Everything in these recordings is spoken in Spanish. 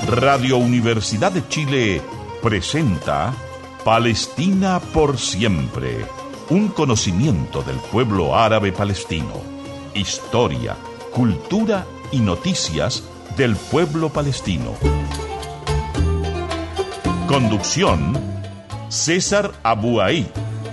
Radio Universidad de Chile presenta Palestina por siempre, un conocimiento del pueblo árabe palestino, historia, cultura y noticias del pueblo palestino. Conducción, César Abuaí.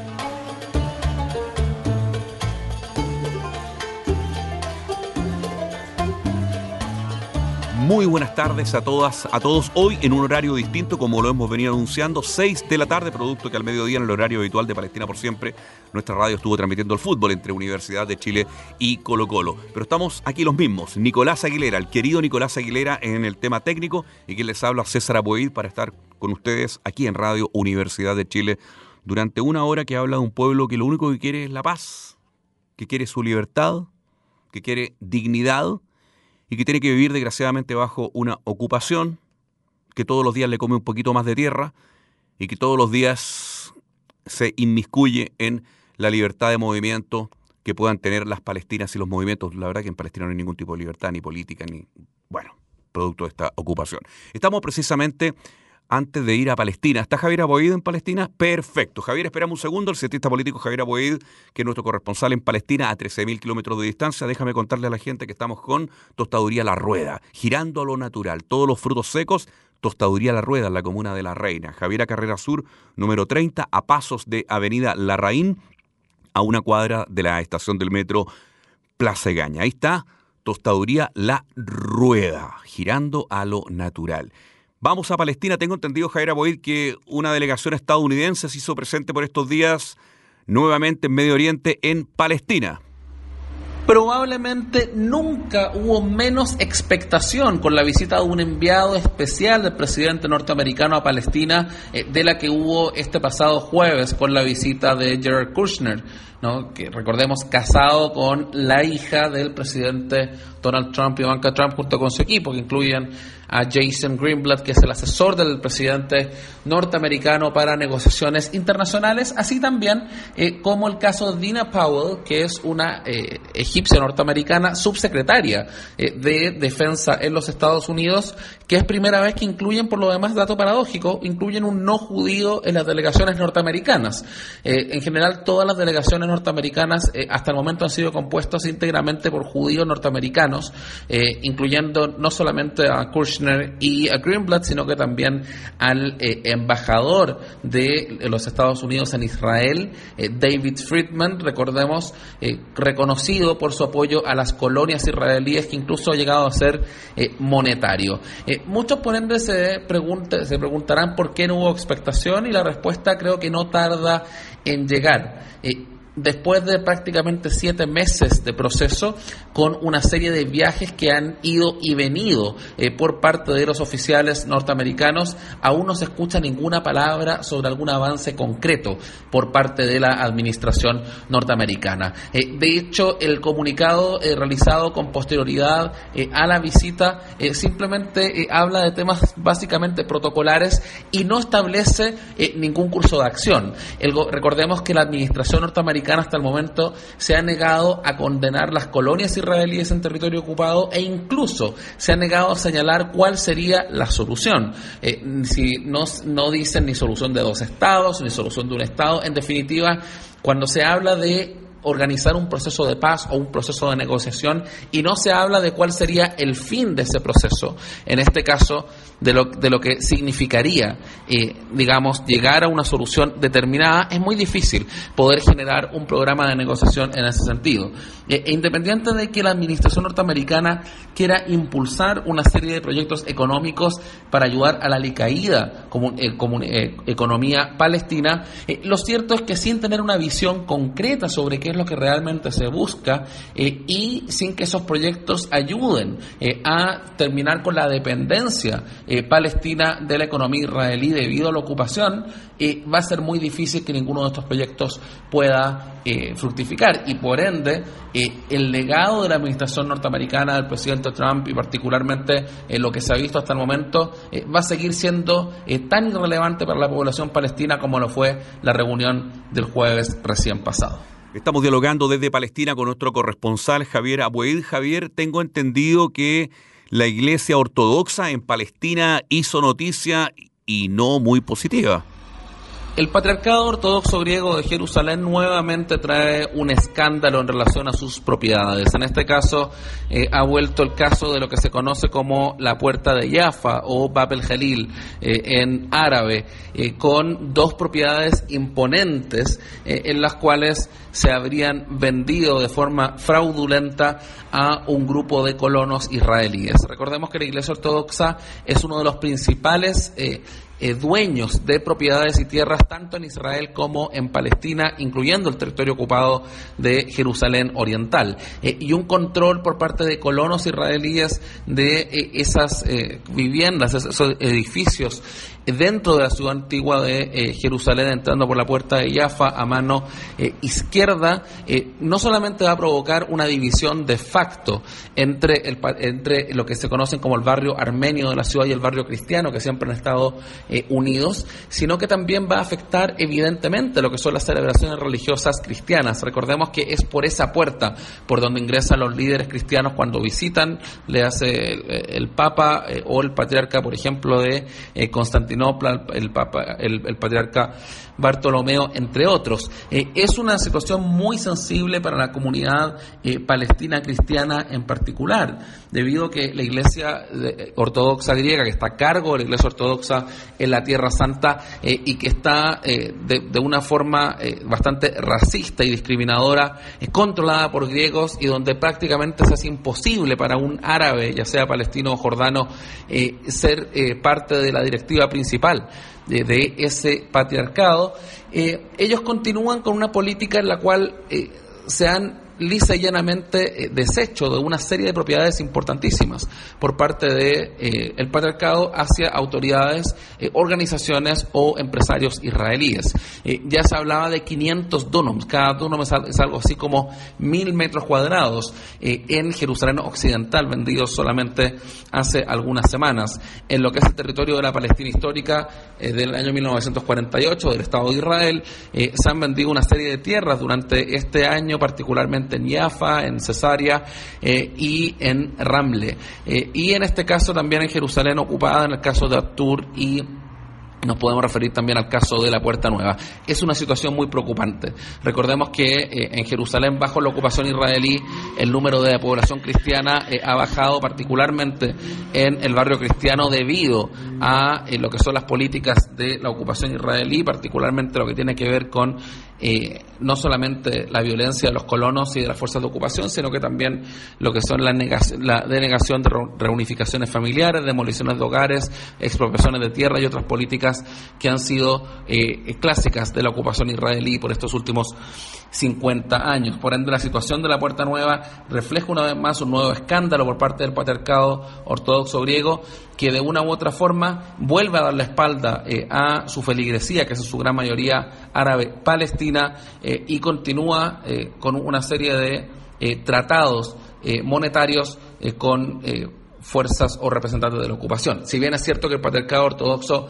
Muy buenas tardes a todas, a todos. Hoy en un horario distinto, como lo hemos venido anunciando, 6 de la tarde, producto que al mediodía, en el horario habitual de Palestina por siempre, nuestra radio estuvo transmitiendo el fútbol entre Universidad de Chile y Colo-Colo. Pero estamos aquí los mismos, Nicolás Aguilera, el querido Nicolás Aguilera en el tema técnico, y quien les habla, César Abuaí, para estar con ustedes aquí en Radio Universidad de Chile durante una hora que habla de un pueblo que lo único que quiere es la paz, que quiere su libertad, que quiere dignidad, y que tiene que vivir desgraciadamente bajo una ocupación, que todos los días le come un poquito más de tierra y que todos los días se inmiscuye en la libertad de movimiento que puedan tener las palestinas y los movimientos. La verdad que en Palestina no hay ningún tipo de libertad, ni política, ni, producto de esta ocupación. Estamos precisamente antes de ir a Palestina. ¿Está Javier Aboid en Palestina? Perfecto. Javier, esperamos un segundo. El cientista político Javier Aboid, que es nuestro corresponsal en Palestina a 13.000 kilómetros de distancia. Déjame contarle a la gente que estamos con Tostaduría La Rueda, girando a lo natural. Todos los frutos secos, Tostaduría La Rueda, en la comuna de La Reina. Javiera Carrera Sur, número 30, a pasos de Avenida Larraín, a una cuadra de la estación del metro Plaza Egaña. Ahí está Tostaduría La Rueda, girando a lo natural. Vamos a Palestina. Tengo entendido, Javier Aboid, que una delegación estadounidense se hizo presente por estos días nuevamente en Medio Oriente, en Palestina. Probablemente nunca hubo menos expectación con la visita de un enviado especial del presidente norteamericano a Palestina de la que hubo este pasado jueves con la visita de Jared Kushner, ¿no? Que recordemos, casado con la hija del presidente Donald Trump y Ivanka Trump, junto con su equipo, que incluyen a Jason Greenblatt, que es el asesor del presidente norteamericano para negociaciones internacionales, así también como el caso de Dina Powell, que es una egipcia norteamericana subsecretaria de Defensa en los Estados Unidos, que es primera vez que incluyen, por lo demás, dato paradójico, incluyen un no judío en las delegaciones norteamericanas. En general, todas las delegaciones norteamericanas hasta el momento han sido compuestas íntegramente por judíos norteamericanos, incluyendo no solamente a Kushner y a Greenblatt, sino que también al embajador de los Estados Unidos en Israel, David Friedman, recordemos, reconocido por su apoyo a las colonias israelíes, que incluso ha llegado a ser monetario. Muchos ponentes se preguntarán por qué no hubo expectación, y la respuesta creo que no tarda en llegar. Después de prácticamente 7 meses de proceso, con una serie de viajes que han ido y venido por parte de los oficiales norteamericanos, aún no se escucha ninguna palabra sobre algún avance concreto por parte de la administración norteamericana. De hecho, el comunicado realizado con posterioridad a la visita simplemente habla de temas básicamente protocolares y no establece ningún curso de acción. Recordemos que la administración norteamericana hasta el momento se ha negado a condenar las colonias israelíes en territorio ocupado, e incluso se ha negado a señalar cuál sería la solución. Si no dicen ni solución de 2 estados, ni solución de un estado. En definitiva, cuando se habla de organizar un proceso de paz o un proceso de negociación y no se habla de cuál sería el fin de ese proceso, en este caso de lo que significaría llegar a una solución determinada, es muy difícil poder generar un programa de negociación en ese sentido. Independiente de que la administración norteamericana quiera impulsar una serie de proyectos económicos para ayudar a la alicaída economía palestina, lo cierto es que sin tener una visión concreta sobre qué es lo que realmente se busca y sin que esos proyectos ayuden a terminar con la dependencia palestina de la economía israelí debido a la ocupación, va a ser muy difícil que ninguno de estos proyectos pueda fructificar, y por ende el legado de la administración norteamericana del presidente Trump, y particularmente lo que se ha visto hasta el momento, va a seguir siendo tan irrelevante para la población palestina como lo fue la reunión del jueves recién pasado. Estamos dialogando desde Palestina con nuestro corresponsal Javier Aboid. Javier, tengo entendido que la Iglesia Ortodoxa en Palestina hizo noticia y no muy positiva. El Patriarcado Ortodoxo Griego de Jerusalén nuevamente trae un escándalo en relación a sus propiedades. En este caso, ha vuelto el caso de lo que se conoce como la Puerta de Jaffa o Bab el-Jalil en árabe, con dos propiedades imponentes en las cuales se habrían vendido de forma fraudulenta a un grupo de colonos israelíes. Recordemos que la Iglesia Ortodoxa es uno de los principales dueños de propiedades y tierras tanto en Israel como en Palestina, incluyendo el territorio ocupado de Jerusalén Oriental, y un control por parte de colonos israelíes de esas viviendas, esos edificios dentro de la ciudad antigua de Jerusalén, entrando por la Puerta de Jaffa a mano izquierda, no solamente va a provocar una división de facto entre lo que se conocen como el barrio armenio de la ciudad y el barrio cristiano, que siempre han estado unidos, sino que también va a afectar evidentemente lo que son las celebraciones religiosas cristianas. Recordemos que es por esa puerta por donde ingresan los líderes cristianos cuando visitan, le hace el Papa o el Patriarca, por ejemplo, de Constantinopla, el Patriarca Bartolomeo, entre otros. Es una situación muy sensible para la comunidad palestina cristiana en particular, debido a que la Iglesia Ortodoxa griega, que está a cargo de la Iglesia Ortodoxa en la Tierra Santa y que está de una forma bastante racista y discriminadora, controlada por griegos, y donde prácticamente se hace imposible para un árabe, ya sea palestino o jordano, ser parte de la directiva principal de ese patriarcado. Ellos continúan con una política en la cual se han lisa y llanamente deshecho de una serie de propiedades importantísimas por parte de el patriarcado hacia autoridades, organizaciones o empresarios israelíes. Ya se hablaba de 500 dunums, cada dunum es algo así como 1.000 metros cuadrados en Jerusalén Occidental, vendidos solamente hace algunas semanas. En lo que es el territorio de la Palestina histórica del año 1948, del Estado de Israel, se han vendido una serie de tierras durante este año, particularmente en Jaffa, en Cesarea y en Ramle. Y en este caso también en Jerusalén ocupada, en el caso de Abtur, y nos podemos referir también al caso de la Puerta Nueva. Es una situación muy preocupante. Recordemos que en Jerusalén, bajo la ocupación israelí, el número de la población cristiana ha bajado, particularmente en el barrio cristiano, debido a lo que son las políticas de la ocupación israelí, particularmente lo que tiene que ver con no solamente la violencia de los colonos y de las fuerzas de ocupación, sino que también lo que son la denegación de reunificaciones familiares, demoliciones de hogares, expropiaciones de tierra y otras políticas que han sido clásicas de la ocupación israelí por estos últimos 50 años. Por ende, la situación de la Puerta Nueva refleja una vez más un nuevo escándalo por parte del patriarcado ortodoxo griego, que de una u otra forma vuelve a dar la espalda a su feligresía, que es en su gran mayoría árabe palestina, y continúa con una serie de tratados monetarios con fuerzas o representantes de la ocupación. Si bien es cierto que el patriarcado ortodoxo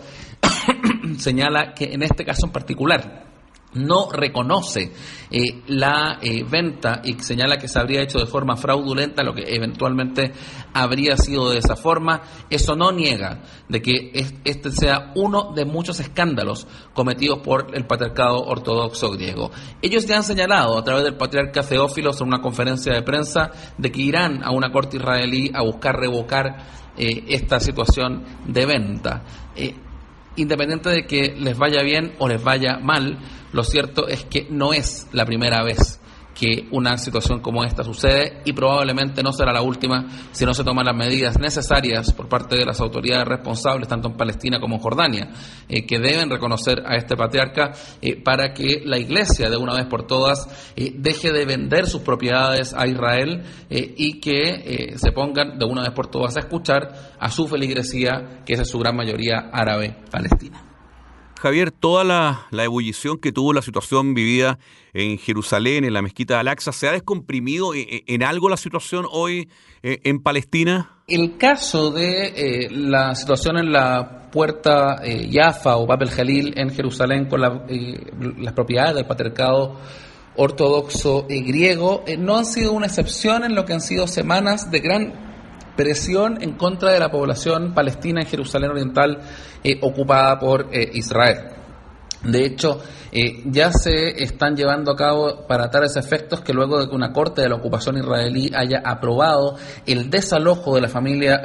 señala que en este caso en particular no reconoce la venta y señala que se habría hecho de forma fraudulenta, lo que eventualmente habría sido de esa forma, eso no niega de que este sea uno de muchos escándalos cometidos por el patriarcado ortodoxo griego. Ellos ya han señalado a través del patriarca Teófilos en una conferencia de prensa de que irán a una corte israelí a buscar revocar esta situación de venta. Independiente de que les vaya bien o les vaya mal, lo cierto es que no es la primera vez que una situación como esta sucede, y probablemente no será la última si no se toman las medidas necesarias por parte de las autoridades responsables, tanto en Palestina como en Jordania, que deben reconocer a este patriarca para que la Iglesia, de una vez por todas, deje de vender sus propiedades a Israel y que se pongan de una vez por todas a escuchar a su feligresía, que es en su gran mayoría árabe palestina. Javier, toda la ebullición que tuvo la situación vivida en Jerusalén, en la mezquita de Al-Aqsa, ¿se ha descomprimido en algo la situación hoy en Palestina? El caso de la situación en la Puerta Jaffa o Bab el-Jalil en Jerusalén con las propiedades del patriarcado ortodoxo griego no han sido una excepción en lo que han sido semanas de gran presión en contra de la población palestina en Jerusalén Oriental ocupada por Israel. De hecho, ya se están llevando a cabo para tales efectos que luego de que una corte de la ocupación israelí haya aprobado el desalojo de la familia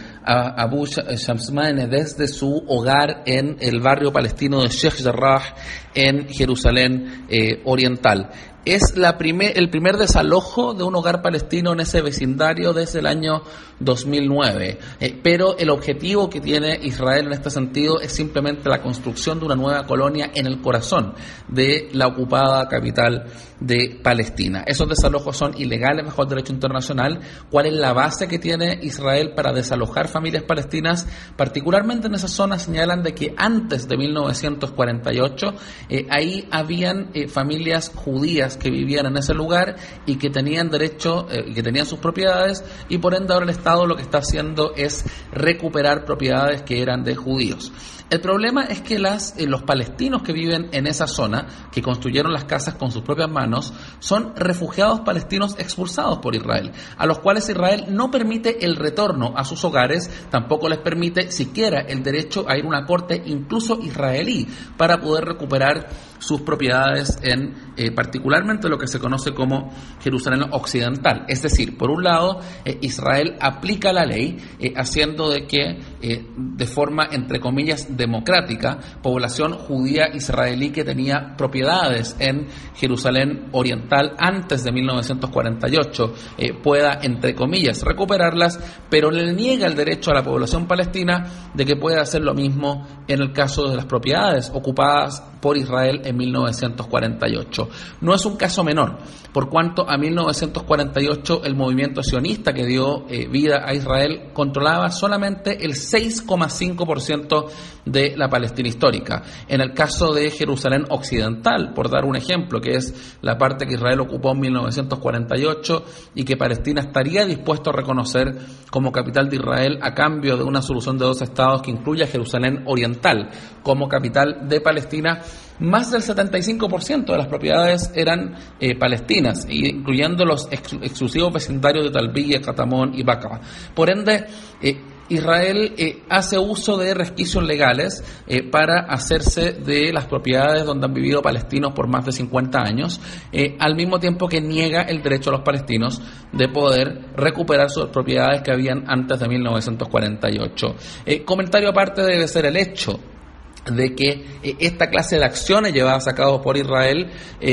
Abu Shamsmane desde su hogar en el barrio palestino de Sheikh Jarrah en Jerusalén Oriental. Es el primer desalojo de un hogar palestino en ese vecindario desde el año 2009. Pero el objetivo que tiene Israel en este sentido es simplemente la construcción de una nueva colonia en el corazón de la ocupada capital de Palestina. Esos desalojos son ilegales bajo el derecho internacional. ¿Cuál es la base que tiene Israel para desalojar familias palestinas? Particularmente en esa zona señalan de que antes de 1948 ahí habían familias judías que vivían en ese lugar y que tenían derecho, que tenían sus propiedades, y por ende ahora el Estado lo que está haciendo es recuperar propiedades que eran de judíos. El problema es que los palestinos que viven en esa zona, que construyeron las casas con sus propias manos, son refugiados palestinos expulsados por Israel, a los cuales Israel no permite el retorno a sus hogares, tampoco les permite siquiera el derecho a ir a una corte, incluso israelí, para poder recuperar sus propiedades en particularmente lo que se conoce como Jerusalén Occidental. Es decir, por un lado, Israel aplica la ley haciendo de que de forma, entre comillas, democrática, población judía israelí que tenía propiedades en Jerusalén Oriental antes de 1948 pueda, entre comillas, recuperarlas, pero le niega el derecho a la población palestina de que pueda hacer lo mismo en el caso de las propiedades ocupadas por Israel en 1948. No es un caso menor, por cuanto a 1948 el movimiento sionista que dio vida a Israel controlaba solamente el 6,5% de la Palestina histórica. En el caso de Jerusalén Occidental, por dar un ejemplo, que es la parte que Israel ocupó en 1948 y que Palestina estaría dispuesto a reconocer como capital de Israel a cambio de una solución de dos estados que incluya Jerusalén Oriental como capital de Palestina, más del 75% de las propiedades eran palestinas, incluyendo los exclusivos vecindarios de Talbiya, Katamón y Baqa. Por ende, Israel hace uso de resquicios legales para hacerse de las propiedades donde han vivido palestinos por más de 50 años, al mismo tiempo que niega el derecho a los palestinos de poder recuperar sus propiedades que habían antes de 1948. Comentario aparte debe ser el hecho de que esta clase de acciones llevadas a cabo por Israel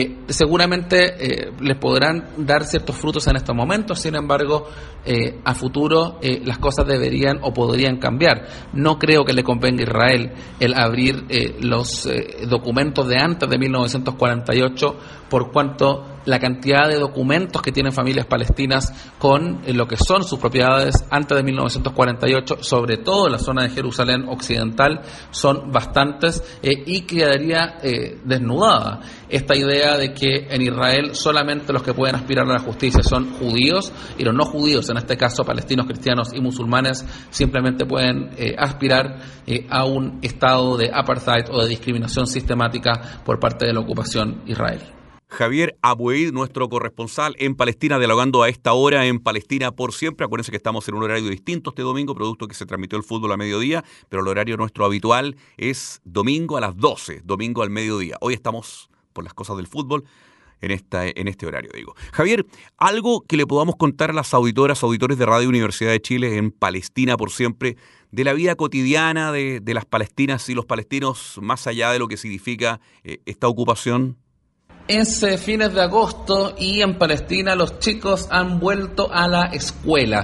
seguramente les podrán dar ciertos frutos en estos momentos. Sin embargo, a futuro las cosas deberían o podrían cambiar. No creo que le convenga a Israel el abrir los documentos de antes de 1948, por cuanto la cantidad de documentos que tienen familias palestinas con lo que son sus propiedades antes de 1948, sobre todo en la zona de Jerusalén Occidental, son bastantes y quedaría desnudada esta idea de que en Israel solamente los que pueden aspirar a la justicia son judíos, y los no judíos, en este caso palestinos, cristianos y musulmanes, simplemente pueden aspirar a un estado de apartheid o de discriminación sistemática por parte de la ocupación israelí. Javier Abuaid, nuestro corresponsal en Palestina, dialogando a esta hora en Palestina por siempre. Acuérdense que estamos en un horario distinto este domingo, producto que se transmitió el fútbol a mediodía, pero el horario nuestro habitual es domingo a las 12, domingo al mediodía. Hoy estamos, por las cosas del fútbol, en este horario, digo. Javier, algo que le podamos contar a las auditoras, auditores de Radio Universidad de Chile en Palestina por siempre, de la vida cotidiana de las palestinas y los palestinos, más allá de lo que significa esta ocupación. Es fines de agosto y en Palestina los chicos han vuelto a la escuela.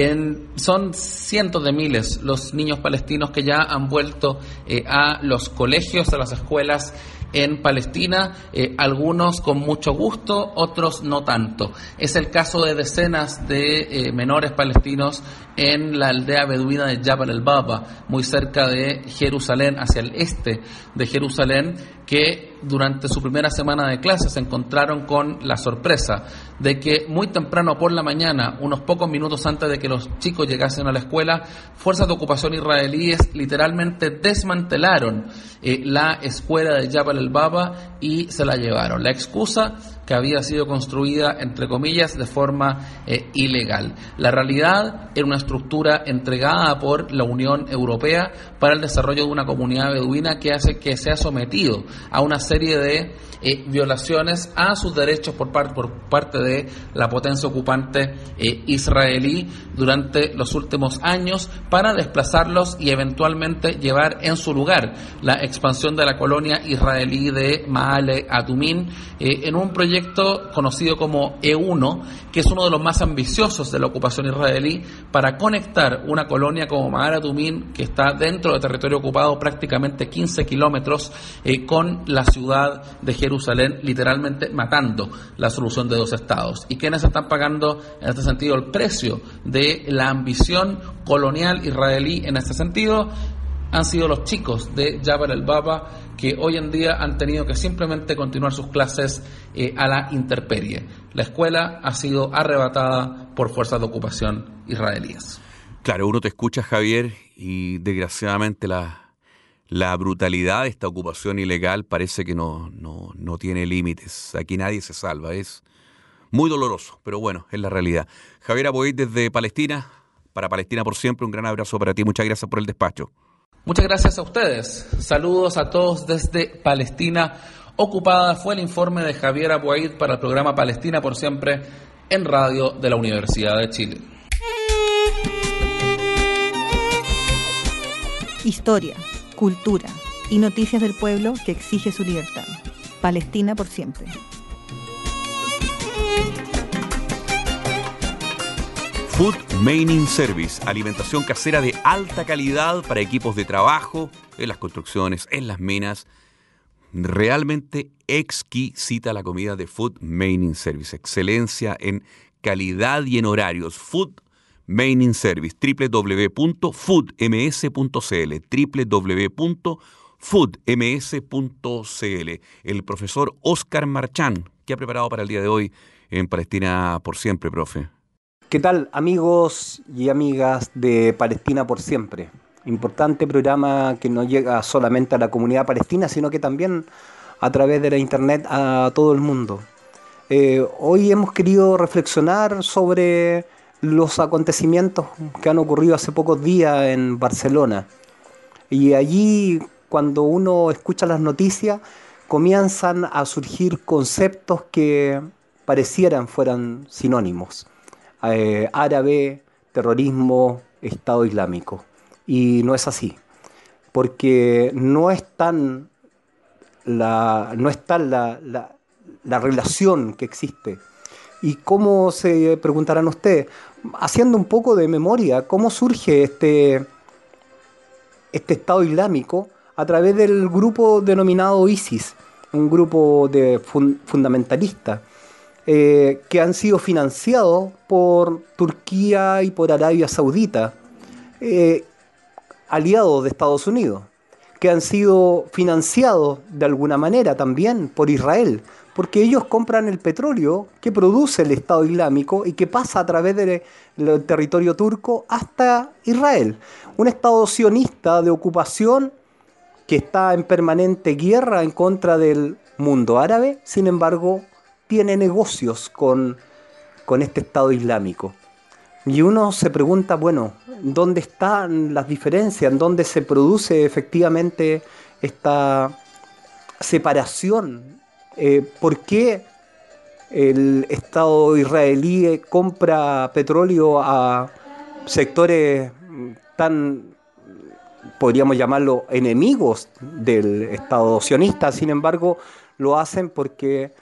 Son cientos de miles los niños palestinos que ya han vuelto a los colegios, a las escuelas en Palestina, algunos con mucho gusto, otros no tanto. Es el caso de decenas de menores palestinos en la aldea beduina de Jabal el-Baba, muy cerca de Jerusalén, hacia el este de Jerusalén, que durante su primera semana de clases se encontraron con la sorpresa de que muy temprano por la mañana, unos pocos minutos antes de que los chicos llegasen a la escuela, fuerzas de ocupación israelíes literalmente desmantelaron la escuela de Jabal el-Baba y se la llevaron. La excusa que que había sido construida, entre comillas, de forma ilegal. La realidad era una estructura entregada por la Unión Europea para el desarrollo de una comunidad beduina que se ha sometido a una serie de violaciones a sus derechos por parte de la potencia ocupante israelí durante los últimos años, para desplazarlos y eventualmente llevar en su lugar la expansión de la colonia israelí de Maale Adumim en un proyecto conocido como E1, que es uno de los más ambiciosos de la ocupación israelí, para conectar una colonia como Maale Adumim, que está dentro del territorio ocupado prácticamente 15 kilómetros, con la ciudad de Jerusalén, literalmente matando la solución de dos estados. ¿Y quiénes están pagando en este sentido el precio de la ambición colonial israelí en este sentido? Han sido los chicos de Jabal el-Baba, que hoy en día han tenido que simplemente continuar sus clases a la intemperie. La escuela ha sido arrebatada por fuerzas de ocupación israelíes. Claro, uno te escucha, Javier, y desgraciadamente la brutalidad de esta ocupación ilegal parece que no tiene límites. Aquí nadie se salva. Es muy doloroso, pero bueno, es la realidad. Javier Aboid desde Palestina, para Palestina por siempre, un gran abrazo para ti. Muchas gracias por el despacho. Muchas gracias a ustedes. Saludos a todos desde Palestina ocupada. Fue el informe de Javier Aboid para el programa Palestina por siempre en Radio de la Universidad de Chile. Historia, cultura y noticias del pueblo que exige su libertad. Palestina por siempre. Food Maining Service, alimentación casera de alta calidad para equipos de trabajo, en las construcciones, en las minas. Realmente exquisita la comida de Food Maining Service. Excelencia en calidad y en horarios. Food Maining Service, www.foodms.cl, www.foodms.cl. El profesor Óscar Marchán, ¿qué ha preparado para el día de hoy en Palestina por siempre, profe? ¿Qué tal, amigos y amigas de Palestina por siempre? Importante programa que no llega solamente a la comunidad palestina, sino que también a través de la internet a todo el mundo. Hoy hemos querido reflexionar sobre los acontecimientos que han ocurrido hace pocos días en Barcelona. Y allí, cuando uno escucha las noticias, comienzan a surgir conceptos que parecieran fueran sinónimos. Árabe, terrorismo, Estado Islámico. Y no es así, porque no está la relación que existe. ¿Y cómo se preguntarán ustedes? Haciendo un poco de memoria, ¿cómo surge este Estado Islámico? A través del grupo denominado ISIS, un grupo de fundamentalistas, que han sido financiados por Turquía y por Arabia Saudita, aliados de Estados Unidos, que han sido financiados de alguna manera también por Israel, porque ellos compran el petróleo que produce el Estado Islámico y que pasa a través del territorio turco hasta Israel. Un Estado sionista de ocupación que está en permanente guerra en contra del mundo árabe, sin embargo, tiene negocios con este Estado Islámico. Y uno se pregunta, bueno, ¿dónde están las diferencias? ¿En dónde se produce efectivamente esta separación? ¿Por qué el Estado israelí compra petróleo a sectores tan, podríamos llamarlo, enemigos del Estado sionista? Sin embargo, lo hacen porque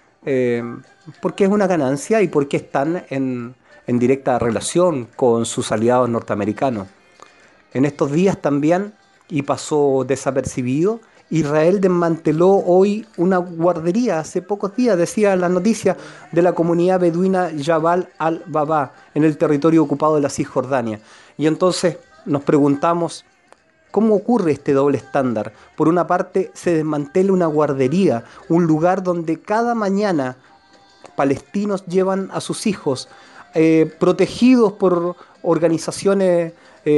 es una ganancia y porque están en directa relación con sus aliados norteamericanos. En estos días también, y pasó desapercibido, Israel desmanteló hoy una guardería, hace pocos días, decía la noticia, de la comunidad beduina Jabal al-Baba, en el territorio ocupado de la Cisjordania. Y entonces nos preguntamos, ¿cómo ocurre este doble estándar? Por una parte, se desmantela una guardería, un lugar donde cada mañana palestinos llevan a sus hijos, protegidos por organizaciones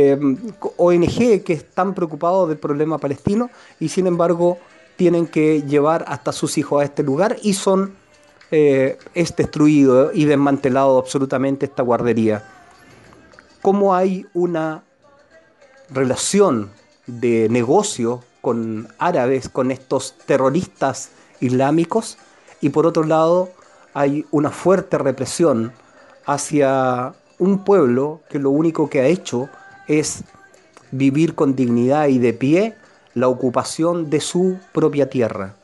ONG que están preocupados del problema palestino, y sin embargo tienen que llevar hasta sus hijos a este lugar y son es destruido y desmantelado absolutamente esta guardería. ¿Cómo hay una relación de negocio con árabes, con estos terroristas islámicos? Y por otro lado, hay una fuerte represión hacia un pueblo que lo único que ha hecho es vivir con dignidad y de pie la ocupación de su propia tierra.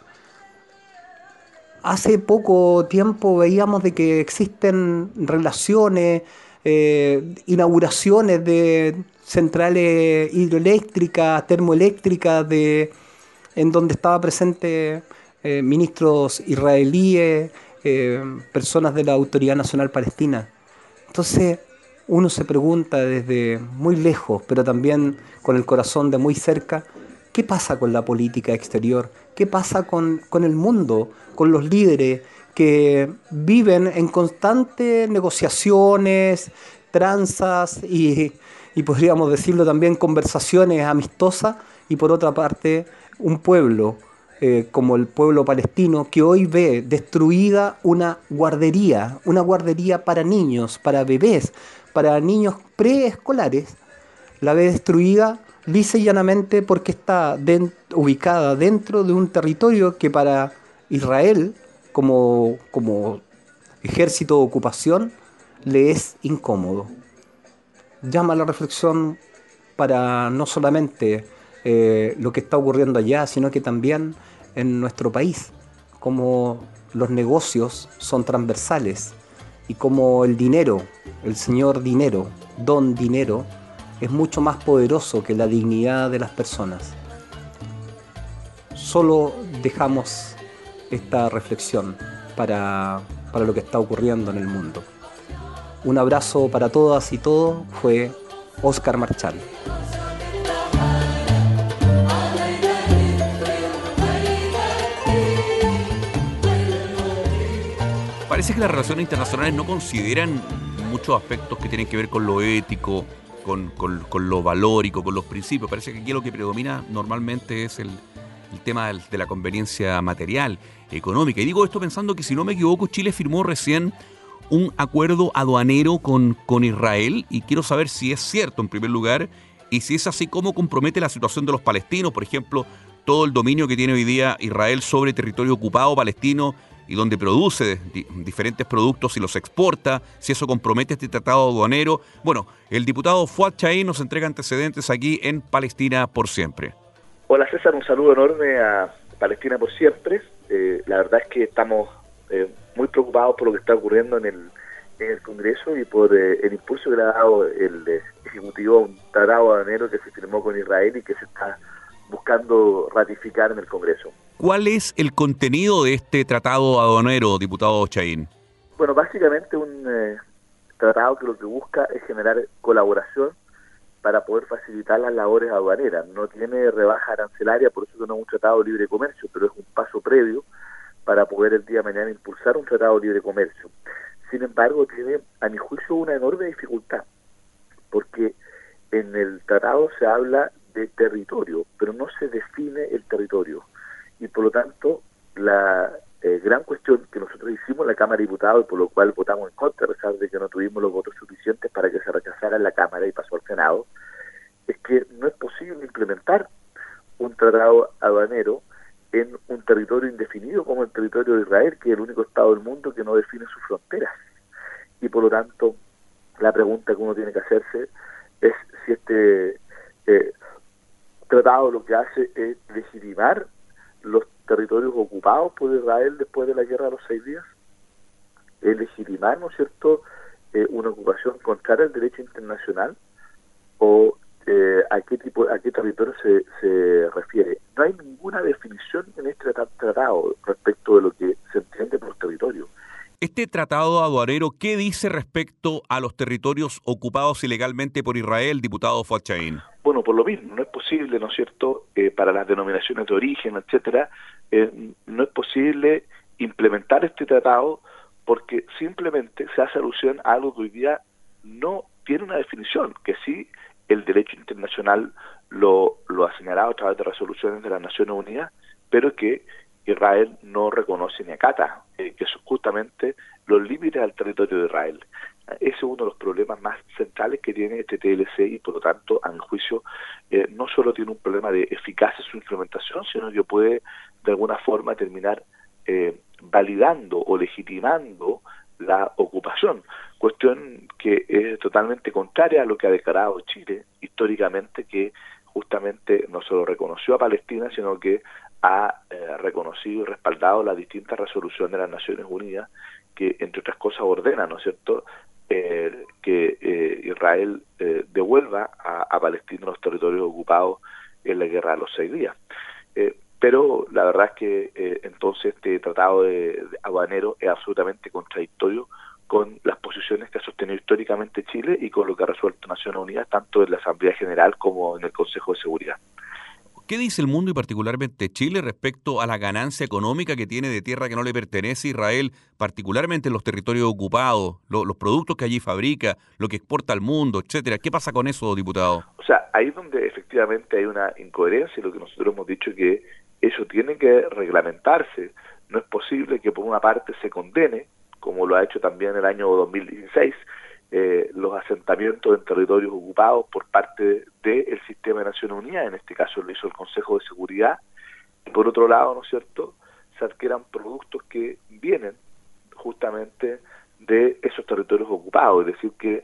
Hace poco tiempo veíamos de que existen relaciones, inauguraciones de centrales hidroeléctricas, termoeléctricas, en donde estaba presente ministros israelíes, personas de la Autoridad Nacional Palestina. Entonces uno se pregunta desde muy lejos, pero también con el corazón de muy cerca, ¿qué pasa con la política exterior? ¿Qué pasa con el mundo, con los líderes que viven en constantes negociaciones, tranzas y podríamos decirlo también conversaciones amistosas, y por otra parte un pueblo como el pueblo palestino, que hoy ve destruida una guardería para niños, para bebés, para niños preescolares, la ve destruida lisa y llanamente porque está ubicada dentro de un territorio que para Israel, como ejército de ocupación, le es incómodo. Llama a la reflexión para no solamente lo que está ocurriendo allá, sino que también en nuestro país, como los negocios son transversales y como el dinero, el señor dinero, don dinero, es mucho más poderoso que la dignidad de las personas. Solo dejamos esta reflexión para lo que está ocurriendo en el mundo. Un abrazo para todas y todos, fue Óscar Marchal. Parece que las relaciones internacionales no consideran muchos aspectos que tienen que ver con lo ético, con lo valórico, con los principios. Parece que aquí lo que predomina normalmente es el tema de la conveniencia material, económica. Y digo esto pensando que, si no me equivoco, Chile firmó recién un acuerdo aduanero con Israel, y quiero saber si es cierto, en primer lugar, y si es así, cómo compromete la situación de los palestinos, por ejemplo, todo el dominio que tiene hoy día Israel sobre territorio ocupado palestino y donde produce diferentes productos y los exporta, si eso compromete este tratado aduanero. Bueno, el diputado Fuad Chahín nos entrega antecedentes aquí en Palestina por Siempre. Hola César, un saludo enorme a Palestina por Siempre. La verdad es que estamos muy preocupados por lo que está ocurriendo en el Congreso y por el impulso que le ha dado el Ejecutivo a un tratado aduanero que se firmó con Israel y que se está buscando ratificar en el Congreso. ¿Cuál es el contenido de este tratado aduanero, diputado Chahín? Bueno, básicamente un tratado que lo que busca es generar colaboración para poder facilitar las labores aduaneras. No tiene rebaja arancelaria, por eso que no es un tratado de libre comercio, pero es un paso previo para poder el día de mañana impulsar un tratado de libre comercio. Sin embargo, tiene, a mi juicio, una enorme dificultad, porque en el tratado se habla de territorio, pero no se define el territorio. Y por lo tanto, la gran cuestión que nosotros hicimos en la Cámara de Diputados, y por lo cual votamos en contra, a pesar de que no tuvimos los votos suficientes para que se rechazara en la Cámara y pasó al Senado, es que no es posible implementar un tratado aduanero en un territorio indefinido como el territorio de Israel, que es el único Estado del mundo que no define sus fronteras. Y por lo tanto, la pregunta que uno tiene que hacerse es si este tratado lo que hace es legitimar los territorios ocupados por Israel después de la Guerra de los 6 días, es legitimar, ¿no es cierto?, una ocupación contraria al derecho internacional, o a qué territorio se refiere. No hay ninguna definición en este tratado respecto de lo que se entiende por territorio. Este tratado aduanero, ¿qué dice respecto a los territorios ocupados ilegalmente por Israel, diputado Fuad Chahín? Bueno, por lo mismo, no es posible, ¿no es cierto?, para las denominaciones de origen, etcétera, no es posible implementar este tratado porque simplemente se hace alusión a algo que hoy día no tiene una definición, que sí el derecho internacional lo ha señalado a través de resoluciones de las Naciones Unidas, pero que Israel no reconoce ni acata. que son justamente los límites al territorio de Israel. Ese es uno de los problemas más centrales que tiene este TLC y por lo tanto, a mi juicio, no solo tiene un problema de eficacia en su implementación, sino que puede de alguna forma terminar validando o legitimando la ocupación, cuestión que es totalmente contraria a lo que ha declarado Chile históricamente, que justamente no solo reconoció a Palestina, sino que ha reconocido y respaldado las distintas resoluciones de las Naciones Unidas que, entre otras cosas, ordenan, ¿no es cierto?, que Israel devuelva a Palestina los territorios ocupados en la Guerra de los 6 días. Pero la verdad es que entonces este tratado de aduanero es absolutamente contradictorio con las posiciones que ha sostenido históricamente Chile y con lo que ha resuelto Naciones Unidas, tanto en la Asamblea General como en el Consejo de Seguridad. ¿Qué dice el mundo y particularmente Chile respecto a la ganancia económica que tiene de tierra que no le pertenece a Israel, particularmente en los territorios ocupados, los productos que allí fabrica, lo que exporta al mundo, etcétera? ¿Qué pasa con eso, diputado? O sea, ahí es donde efectivamente hay una incoherencia y lo que nosotros hemos dicho es que eso tiene que reglamentarse. No es posible que por una parte se condene, como lo ha hecho también el año 2016, los asentamientos en territorios ocupados por parte del sistema de Naciones Unidas, en este caso lo hizo el Consejo de Seguridad, y por otro lado, ¿no es cierto?, se adquieran productos que vienen justamente de esos territorios ocupados, es decir, que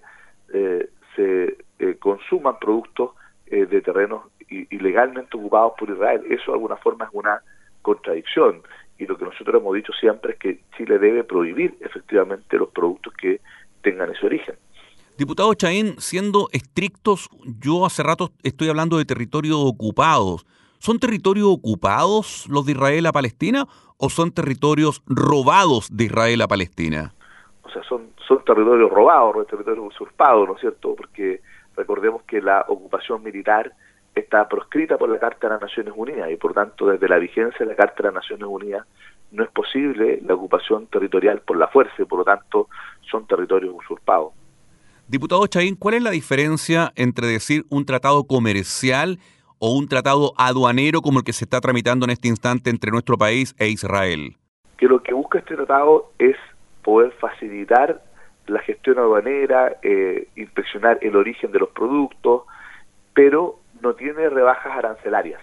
se consuman productos de terrenos ilegalmente ocupados por Israel. Eso de alguna forma es una contradicción, y lo que nosotros hemos dicho siempre es que Chile debe prohibir efectivamente los productos que tengan ese origen. Diputado Chaín, siendo estrictos, yo hace rato estoy hablando de territorios ocupados. ¿Son territorios ocupados los de Israel a Palestina o son territorios robados de Israel a Palestina? O sea, son territorios robados, territorios usurpados, ¿no es cierto? Porque recordemos que la ocupación militar está proscrita por la Carta de las Naciones Unidas y por tanto desde la vigencia de la Carta de las Naciones Unidas no es posible la ocupación territorial por la fuerza y por lo tanto son territorios usurpados. Diputado Chaín, ¿cuál es la diferencia entre decir un tratado comercial o un tratado aduanero como el que se está tramitando en este instante entre nuestro país e Israel? Que lo que busca este tratado es poder facilitar la gestión aduanera, inspeccionar el origen de los productos, pero no tiene rebajas arancelarias.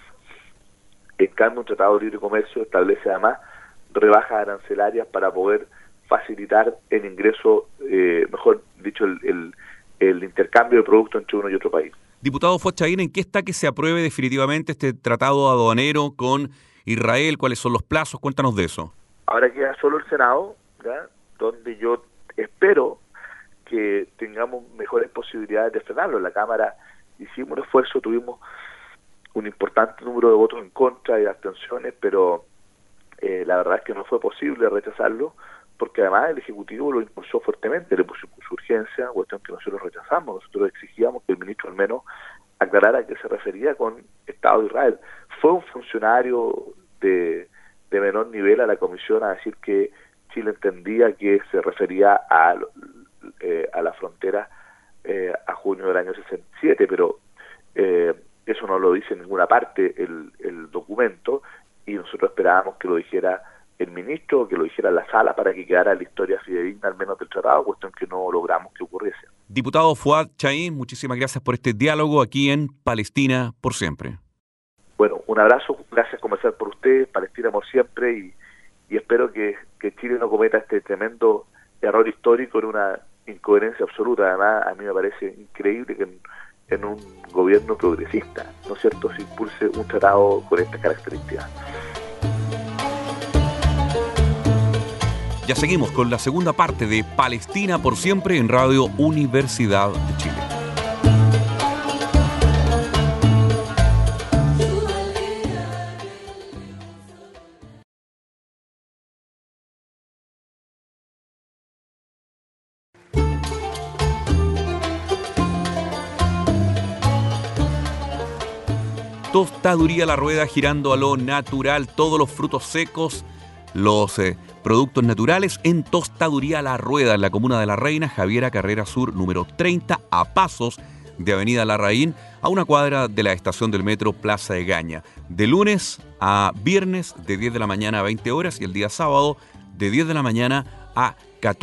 En cambio, un tratado de libre comercio establece además rebajas arancelarias para poder facilitar el ingreso, mejor dicho, el intercambio de productos entre uno y otro país. Diputado Foz Chaín, ¿en qué está que se apruebe definitivamente este tratado aduanero con Israel? ¿Cuáles son los plazos? Cuéntanos de eso. Ahora queda solo el Senado, ¿ya?, donde yo espero que tengamos mejores posibilidades de frenarlo. En la Cámara hicimos un esfuerzo, tuvimos un importante número de votos en contra y de abstenciones, pero la verdad es que no fue posible rechazarlo, porque además el Ejecutivo lo impulsó fuertemente, le puso urgencia, cuestión que nosotros rechazamos. Nosotros exigíamos que el ministro al menos aclarara a qué se refería con Estado de Israel. Fue un funcionario de menor nivel a la comisión a decir que Chile entendía que se refería a la frontera a junio del año 67, pero eso no lo dice en ninguna parte el documento, y nosotros esperábamos que lo dijera el ministro, que lo dijera la sala para que quedara la historia fidedigna al menos del tratado, cuestión que no logramos que ocurriese. Diputado Foz Chaín, muchísimas gracias por este diálogo aquí en Palestina por siempre. Bueno, un abrazo, gracias por conversar por ustedes, Palestina por siempre, y espero que Chile no cometa este tremendo error histórico en una incoherencia absoluta. Además, a mí me parece increíble que en un gobierno progresista, ¿no es cierto?, se impulse un tratado con estas características. Ya seguimos con la segunda parte de Palestina por siempre en Radio Universidad de Chile. Tostaduría La Rueda, girando a lo natural, todos los frutos secos, los productos naturales en Tostaduría La Rueda, en la comuna de La Reina, Javiera Carrera Sur, número 30, a pasos de Avenida Larraín, a una cuadra de la estación del metro Plaza Egaña. De lunes a viernes, de 10 de la mañana a 20 horas, y el día sábado, de 10 de la mañana a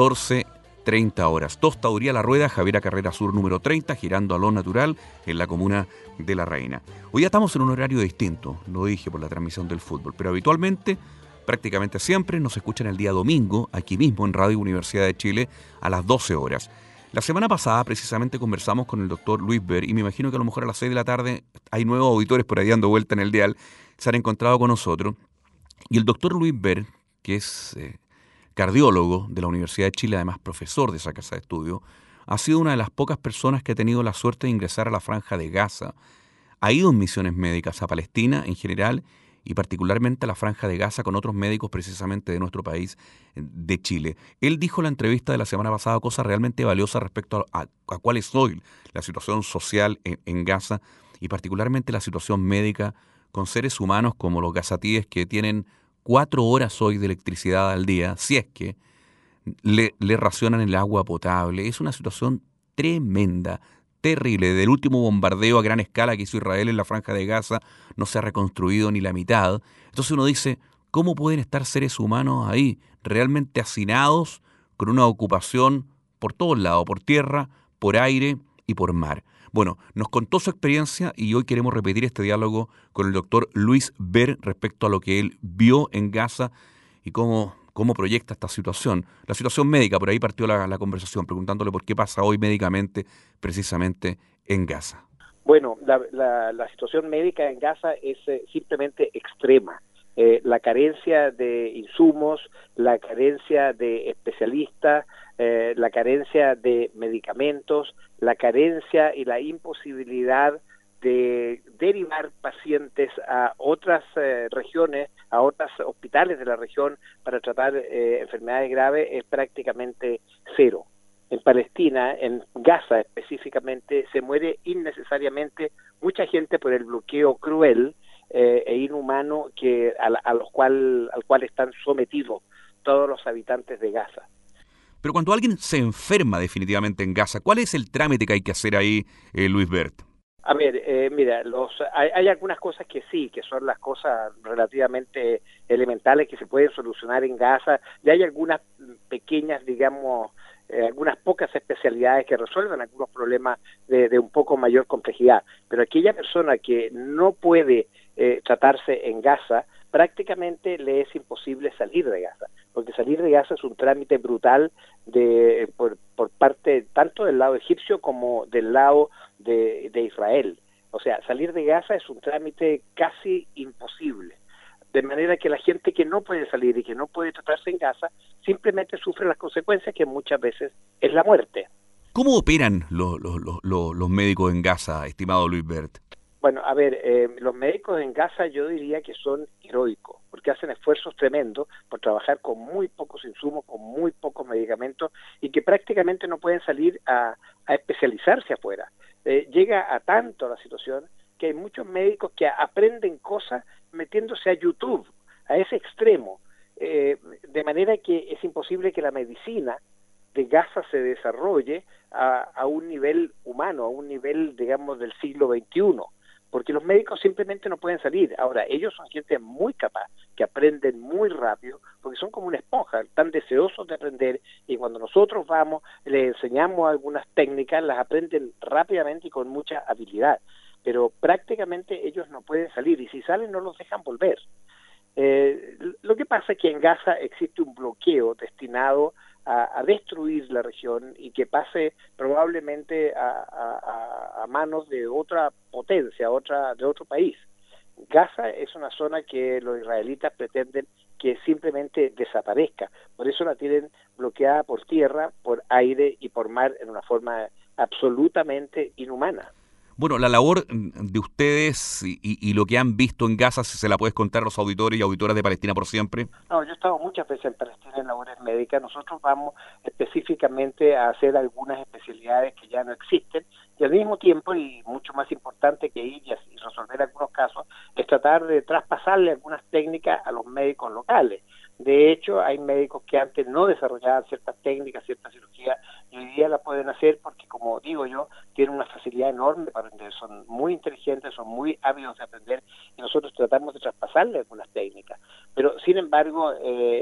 14:30 horas. Tostaduría La Rueda, Javiera Carrera Sur número 30, girando a lo natural en la comuna de La Reina. Hoy ya estamos en un horario distinto, lo dije por la transmisión del fútbol, pero habitualmente, prácticamente siempre, nos escuchan el día domingo, aquí mismo en Radio Universidad de Chile, a las 12 horas. La semana pasada precisamente conversamos con el doctor Luis Ver, y me imagino que a lo mejor a las 6 de la tarde hay nuevos auditores por ahí dando vuelta en el dial, se han encontrado con nosotros. Y el doctor Luis Ver, que es cardiólogo de la Universidad de Chile, además profesor de esa casa de estudio, ha sido una de las pocas personas que ha tenido la suerte de ingresar a la Franja de Gaza. Ha ido en misiones médicas a Palestina en general y particularmente a la Franja de Gaza con otros médicos precisamente de nuestro país, de Chile. Él dijo en la entrevista de la semana pasada cosas realmente valiosas respecto a cuál es hoy la situación social en Gaza y particularmente la situación médica con seres humanos como los gazatíes que tienen 4 horas hoy de electricidad al día, si es que le racionan el agua potable. Es una situación tremenda, terrible. Del último bombardeo a gran escala que hizo Israel en la Franja de Gaza no se ha reconstruido ni la mitad. Entonces uno dice, ¿cómo pueden estar seres humanos ahí realmente hacinados con una ocupación por todos lados, por tierra, por aire y por mar? Bueno, nos contó su experiencia y hoy queremos repetir este diálogo con el doctor Luis Ver respecto a lo que él vio en Gaza y cómo proyecta esta situación. La situación médica, por ahí partió la conversación, preguntándole por qué pasa hoy médicamente precisamente en Gaza. Bueno, la situación médica en Gaza es simplemente extrema. La carencia de insumos, la carencia de especialistas, la carencia de medicamentos, la carencia y la imposibilidad de derivar pacientes a otras regiones, a otros hospitales de la región para tratar enfermedades graves es prácticamente cero. En Palestina, en Gaza específicamente, se muere innecesariamente mucha gente por el bloqueo cruel e inhumano al cual están sometidos todos los habitantes de Gaza. Pero cuando alguien se enferma definitivamente en Gaza, ¿cuál es el trámite que hay que hacer ahí, Luis Bert? A ver, mira, hay algunas cosas que sí, que son las cosas relativamente elementales que se pueden solucionar en Gaza, y hay algunas pequeñas, digamos, algunas pocas especialidades que resuelven algunos problemas de un poco mayor complejidad, pero aquella persona que no puede tratarse en Gaza, prácticamente le es imposible salir de Gaza, porque salir de Gaza es un trámite brutal por parte tanto del lado egipcio como del lado de Israel. O sea, salir de Gaza es un trámite casi imposible, de manera que la gente que no puede salir y que no puede tratarse en Gaza simplemente sufre las consecuencias, que muchas veces es la muerte. ¿Cómo operan los médicos en Gaza, estimado Luis Bert? Bueno, a ver, los médicos en Gaza yo diría que son heroicos, porque hacen esfuerzos tremendos por trabajar con muy pocos insumos, con muy pocos medicamentos, y que prácticamente no pueden salir a especializarse afuera. Llega a tanto la situación que hay muchos médicos que aprenden cosas metiéndose a YouTube, a ese extremo, de manera que es imposible que la medicina de Gaza se desarrolle a un nivel humano, a un nivel, digamos, del siglo XXI, porque los médicos simplemente no pueden salir. Ahora, ellos son gente muy capaz, que aprenden muy rápido, porque son como una esponja, tan deseosos de aprender, y cuando nosotros vamos, les enseñamos algunas técnicas, las aprenden rápidamente y con mucha habilidad, pero prácticamente ellos no pueden salir, y si salen no los dejan volver. Lo que pasa es que en Gaza existe un bloqueo destinado a destruir la región y que pase probablemente a manos de otra potencia, de otro país. Gaza es una zona que los israelitas pretenden que simplemente desaparezca, por eso la tienen bloqueada por tierra, por aire y por mar en una forma absolutamente inhumana. Bueno, la labor de ustedes y lo que han visto en Gaza, si se la puedes contar a los auditores y auditoras de Palestina por siempre. No, yo he estado muchas veces en Palestina en labores médicas. Nosotros vamos específicamente a hacer algunas especialidades que ya no existen, y al mismo tiempo, y mucho más importante que ir y resolver algunos casos, es tratar de traspasarle algunas técnicas a los médicos locales, De hecho, hay médicos que antes no desarrollaban ciertas técnicas, ciertas cirugías, y hoy día la pueden hacer porque, como digo yo, tienen una facilidad enorme para aprender, son muy inteligentes, son muy ávidos de aprender, y nosotros tratamos de traspasarles algunas técnicas. Pero, sin embargo,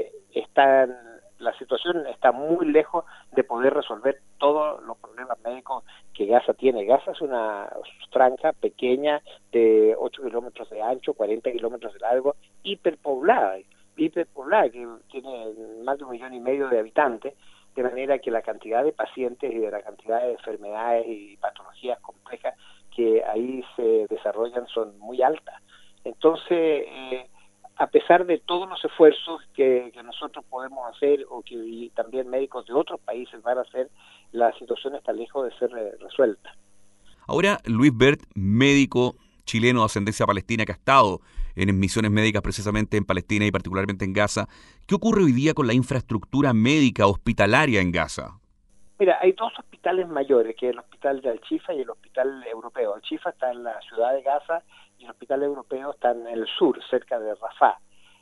la situación está muy lejos de poder resolver todos los problemas médicos que Gaza tiene. Gaza es una franja pequeña de 8 kilómetros de ancho, 40 kilómetros de largo, hiperpoblada, que tiene más de 1,5 millones de habitantes, de manera que la cantidad de pacientes y de la cantidad de enfermedades y patologías complejas que ahí se desarrollan son muy altas. Entonces, a pesar de todos los esfuerzos que nosotros podemos hacer o que también médicos de otros países van a hacer, la situación está lejos de ser resuelta. Ahora, Luis Bert, médico chileno de ascendencia palestina que ha estado en misiones médicas precisamente en Palestina y particularmente en Gaza, ¿qué ocurre hoy día con la infraestructura médica hospitalaria en Gaza? Mira, hay 2 hospitales mayores, que es el hospital de Al-Shifa y el hospital europeo. Al-Shifa está en la ciudad de Gaza y el hospital europeo está en el sur, cerca de Rafah.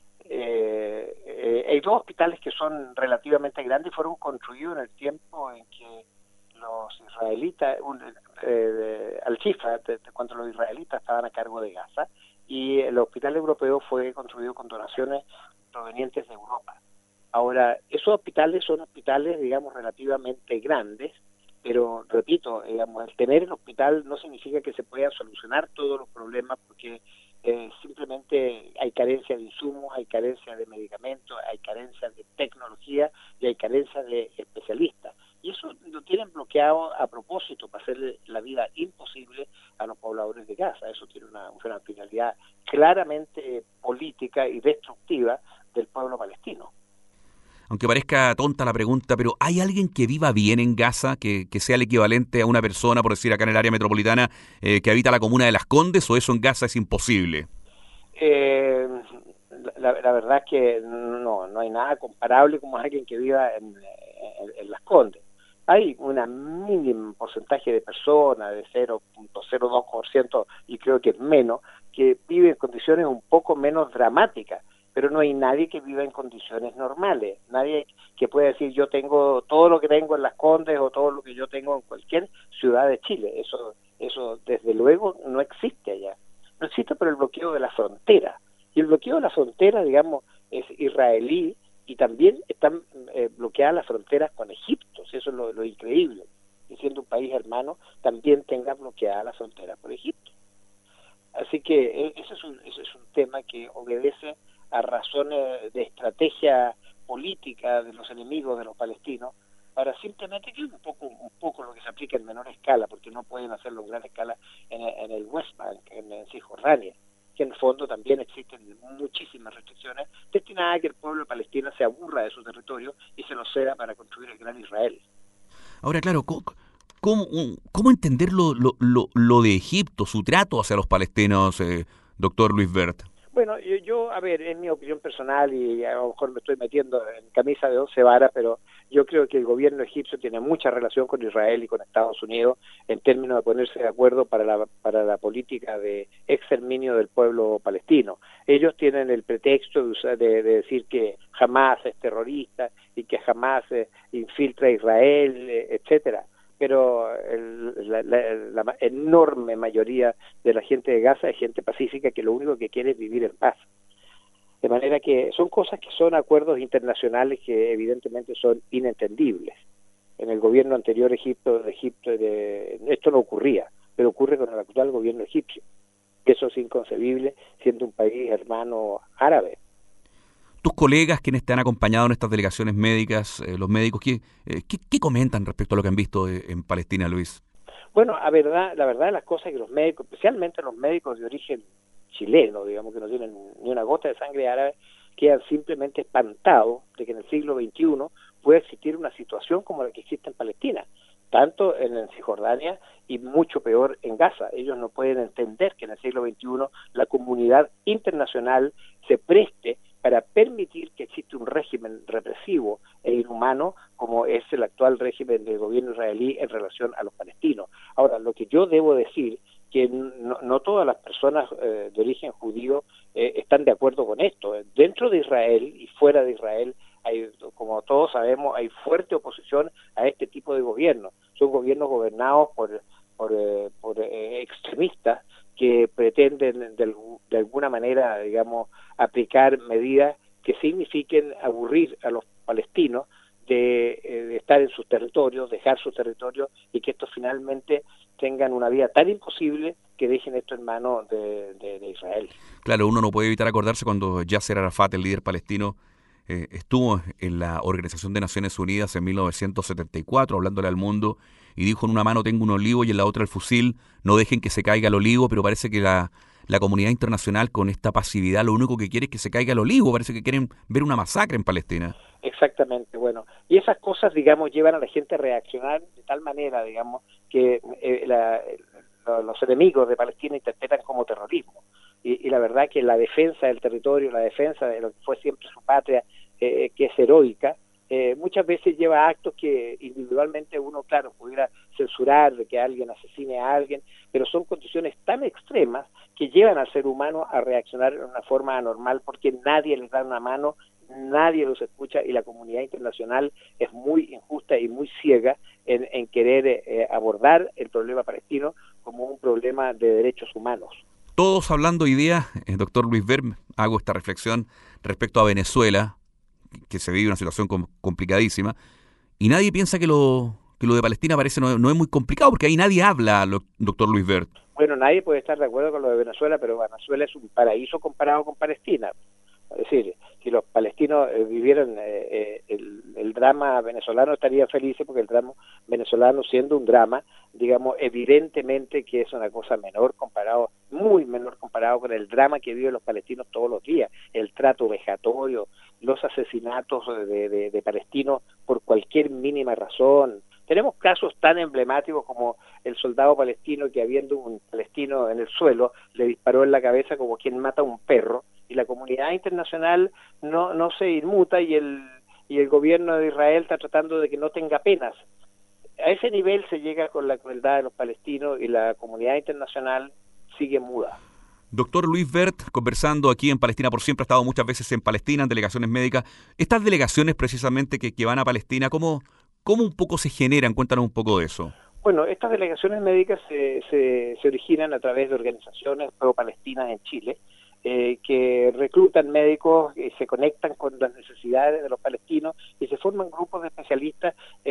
Hay 2 hospitales que son relativamente grandes y fueron construidos en el tiempo en que los israelitas, Al-Shifa, cuando los israelitas estaban a cargo de Gaza, y el hospital europeo fue construido con donaciones provenientes de Europa. Ahora, esos hospitales son hospitales, digamos, relativamente grandes, pero, repito, digamos, el tener el hospital no significa que se puedan solucionar todos los problemas, porque simplemente hay carencia de insumos, hay carencia de medicamentos, hay carencia de tecnología y hay carencia de especialistas. Y eso lo tienen bloqueado a propósito para hacerle la vida imposible a los pobladores de Gaza. Eso tiene una finalidad claramente política y destructiva del pueblo palestino. Aunque parezca tonta la pregunta, pero ¿hay alguien que viva bien en Gaza, que sea el equivalente a una persona, por decir acá en el área metropolitana, que habita la comuna de Las Condes, o eso en Gaza es imposible? La verdad es que no hay nada comparable como alguien que viva en Las Condes. Hay un mínimo porcentaje de personas, de 0.02%, y creo que es menos, que vive en condiciones un poco menos dramáticas, pero no hay nadie que viva en condiciones normales, nadie que pueda decir yo tengo todo lo que tengo en Las Condes o todo lo que yo tengo en cualquier ciudad de Chile. Eso desde luego no existe allá. No existe por el bloqueo de la frontera. Y el bloqueo de la frontera, digamos, es israelí, y también están bloqueadas las fronteras con Egipto. Eso es lo increíble, que siendo un país hermano también tenga bloqueada la frontera por Egipto. Así que ese es un tema que obedece a razones de estrategia política de los enemigos de los palestinos, para simplemente, que es un poco lo que se aplica en menor escala, porque no pueden hacerlo en gran escala en el West Bank, en Cisjordania, que en el fondo también existen muchísimas restricciones destinadas a que el pueblo palestino se aburra de su territorio y se lo ceda para construir el gran Israel. Ahora, claro, ¿cómo entender lo de Egipto, su trato hacia los palestinos, doctor Luis Bert? Bueno, yo, a ver, es mi opinión personal y a lo mejor me estoy metiendo en camisa de 11 varas, pero yo creo que el gobierno egipcio tiene mucha relación con Israel y con Estados Unidos en términos de ponerse de acuerdo para la política de exterminio del pueblo palestino. Ellos tienen el pretexto de decir que Hamás es terrorista y que Hamás infiltra a Israel, etcétera. Pero la enorme mayoría de la gente de Gaza es gente pacífica que lo único que quiere es vivir en paz. De manera que son cosas que son acuerdos internacionales que evidentemente son inentendibles. En el gobierno anterior Egipto esto no ocurría, pero ocurre con el actual gobierno egipcio. Eso es inconcebible siendo un país hermano árabe. Tus colegas, quienes te han acompañado en estas delegaciones médicas, los médicos, ¿qué comentan respecto a lo que han visto en Palestina, Luis? Bueno, la verdad de las cosas es que los médicos, especialmente los médicos de origen chileno, digamos, que no tienen ni una gota de sangre árabe, quedan simplemente espantados de que en el siglo XXI pueda existir una situación como la que existe en Palestina, tanto en Cisjordania y mucho peor en Gaza. Ellos no pueden entender que en el siglo XXI la comunidad internacional se preste para permitir que existe un régimen represivo e inhumano como es el actual régimen del gobierno israelí en relación a los palestinos. Ahora, lo que yo debo decir, que no todas las personas de origen judío están de acuerdo con esto. Dentro de Israel y fuera de Israel, como todos sabemos, hay fuerte oposición a este tipo de gobierno. Son gobiernos gobernados por extremistas que pretenden de alguna manera, digamos, aplicar medidas que signifiquen aburrir a los palestinos de estar en sus territorios, dejar sus territorios, y que estos finalmente tengan una vida tan imposible que dejen esto en manos de Israel. Claro, uno no puede evitar acordarse cuando Yasser Arafat, el líder palestino, estuvo en la Organización de Naciones Unidas en 1974 hablándole al mundo y dijo: en una mano tengo un olivo y en la otra el fusil, no dejen que se caiga el olivo. Pero parece que la comunidad internacional, con esta pasividad, lo único que quiere es que se caiga el olivo. Parece que quieren ver una masacre en Palestina. Exactamente, bueno, y esas cosas, digamos, llevan a la gente a reaccionar de tal manera, digamos, que los enemigos de Palestina interpretan como terrorismo. Y la verdad que la defensa del territorio, la defensa de lo que fue siempre su patria, que es heroica, muchas veces lleva a actos que individualmente uno, claro, pudiera censurar, de que alguien asesine a alguien, pero son condiciones tan extremas que llevan al ser humano a reaccionar de una forma anormal, porque nadie les da una mano, nadie los escucha, y la comunidad internacional es muy injusta y muy ciega en querer abordar el problema palestino como un problema de derechos humanos. Todos hablando hoy día, doctor Luis Ver, hago esta reflexión respecto a Venezuela, que se vive una situación complicadísima, y nadie piensa que lo de Palestina parece no es muy complicado, porque ahí nadie habla, doctor Luis Ver. Bueno, nadie puede estar de acuerdo con lo de Venezuela, pero Venezuela es un paraíso comparado con Palestina. Es decir, si los palestinos vivieran el drama venezolano, estarían felices, porque el drama venezolano, siendo un drama, digamos, evidentemente que es una cosa muy menor comparado con el drama que viven los palestinos todos los días, el trato vejatorio, los asesinatos de palestinos por cualquier mínima razón. Tenemos casos tan emblemáticos como el soldado palestino que, habiendo un palestino en el suelo, le disparó en la cabeza como quien mata a un perro, y la comunidad internacional no se inmuta, y el gobierno de Israel está tratando de que no tenga penas. A ese nivel se llega con la crueldad de los palestinos, y la comunidad internacional sigue muda. Doctor Luis Bert, conversando aquí en Palestina por Siempre, ha estado muchas veces en Palestina, en delegaciones médicas. Estas delegaciones precisamente que van a Palestina, ¿cómo un poco se generan? Cuéntanos un poco de eso. Bueno, estas delegaciones médicas se originan a través de organizaciones pro-palestinas en Chile, que reclutan médicos y se conectan con las necesidades de los palestinos, y se forman grupos de especialistas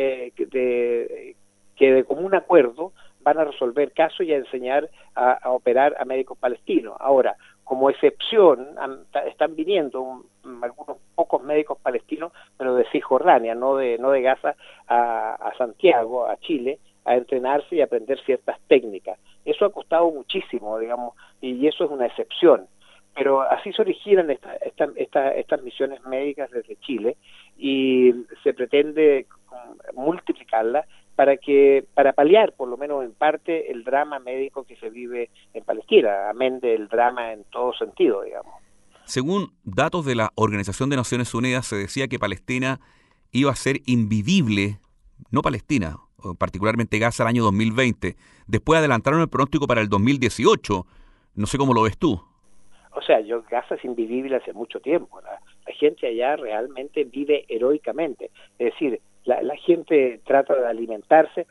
que de común acuerdo van a resolver casos y a enseñar a operar a médicos palestinos. Ahora, como excepción, están viniendo algunos pocos médicos palestinos, pero de Cisjordania, no de Gaza, a Santiago, a Chile, a entrenarse y a aprender ciertas técnicas. Eso ha costado muchísimo, digamos, y eso es una excepción. Pero así se originan estas misiones médicas desde Chile, y se pretende multiplicarlas para paliar, por lo menos en parte, el drama médico que se vive en Palestina, amén del drama en todo sentido, digamos. Según datos de la Organización de Naciones Unidas, se decía que Palestina iba a ser invivible, no Palestina, particularmente Gaza, el año 2020. Después adelantaron el pronóstico para el 2018. No sé cómo lo ves tú. O sea, Gaza es invivible hace mucho tiempo. La gente allá realmente vive heroicamente. Es decir, la gente trata de alimentarse,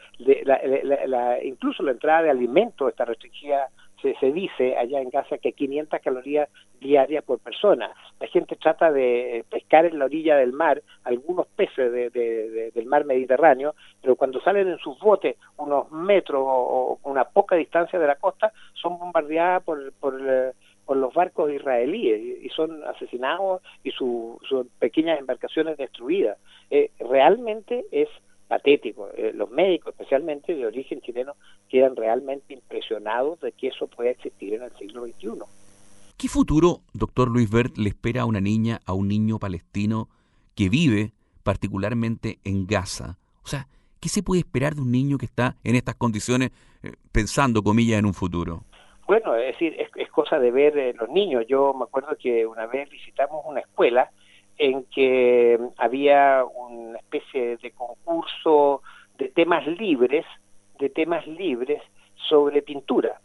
incluso la entrada de alimentos está restringida. Se dice allá en Gaza que 500 calorías diarias por persona. La gente trata de pescar en la orilla del mar algunos peces del mar Mediterráneo, pero cuando salen en sus botes unos metros o una poca distancia de la costa, son bombardeadas por los barcos israelíes, y son asesinados, y sus pequeñas embarcaciones destruidas. Realmente es patético. Los médicos, especialmente de origen chileno, quedan realmente impresionados de que eso pueda existir en el siglo XXI. ¿Qué futuro, doctor Luis Bert, le espera a una niña, a un niño palestino que vive particularmente en Gaza? O sea, ¿qué se puede esperar de un niño que está en estas condiciones, pensando, comillas, en un futuro? Bueno, es decir, es cosa de ver los niños. Yo me acuerdo que una vez visitamos una escuela en que había una especie de concurso de temas libres sobre pintura.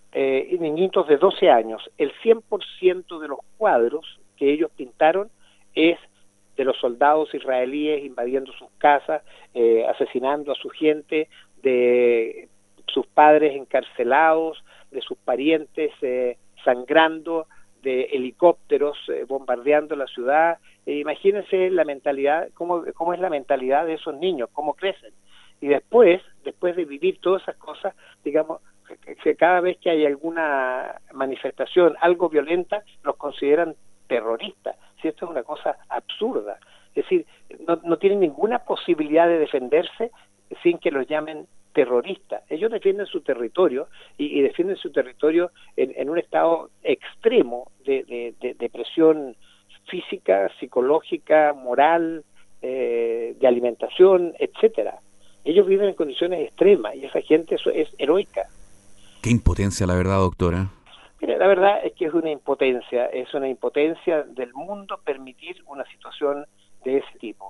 niñitos de 12 años. El 100% de los cuadros que ellos pintaron es de los soldados israelíes invadiendo sus casas, asesinando a su gente, de sus padres encarcelados, de sus parientes sangrando, de helicópteros bombardeando la ciudad. Imagínense la mentalidad, cómo es la mentalidad de esos niños, cómo crecen. Y después de vivir todas esas cosas, digamos, que cada vez que hay alguna manifestación, algo violenta, los consideran terroristas. Si esto es una cosa absurda. Es decir, no tienen ninguna posibilidad de defenderse sin que los llamen terroristas. Ellos defienden su territorio y defienden su territorio en un estado extremo de presión física, psicológica, moral, de alimentación, etcétera. Ellos viven en condiciones extremas y esa gente es heroica. Qué impotencia, la verdad, doctora. Mira, la verdad es que es una impotencia del mundo permitir una situación de ese tipo.